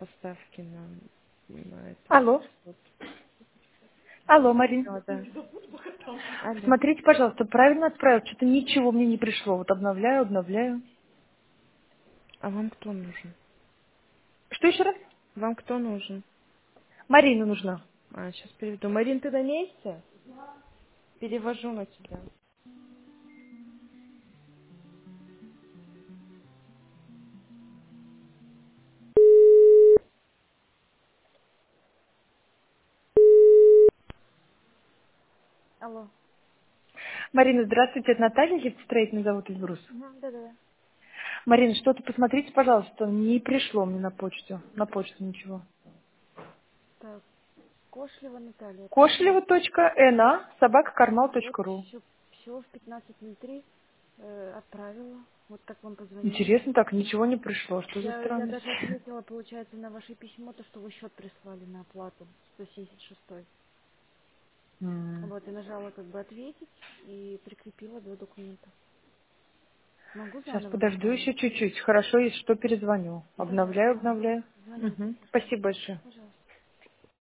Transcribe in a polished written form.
поставки на это. Алло. Вот. Алло, Марин. Да. Алло. Смотрите, пожалуйста, правильно отправил. Что-то ничего мне не пришло. Вот обновляю. А вам кто нужен? Что еще раз? Вам кто нужен? Марина нужна. Сейчас переведу. Марин, ты на месте? Перевожу на тебя. Алло. Марина, здравствуйте. Это Наталья Липстрейт, меня зовут Эльбрус. Да-да. Марина, что-то посмотрите, пожалуйста. Не пришло мне на почту. На почту ничего. Так, Кошлева Наталья, правильно? Кошлева.на Вот собакакарнал.ру. все в 15:03 отправила. Вот как вам позвонила. Интересно, так ничего не пришло. Что за Я странность? даже ответила, получается, на ваше письмо, то, что вы счет прислали на оплату 176. Вот, и нажала как бы ответить и прикрепила два документа. Могу Сейчас заново подожду направить? еще чуть-чуть. Хорошо, если что, перезвоню. Пожалуйста, Обновляю. звоните, Мгм. если что. Спасибо большое. Пожалуйста.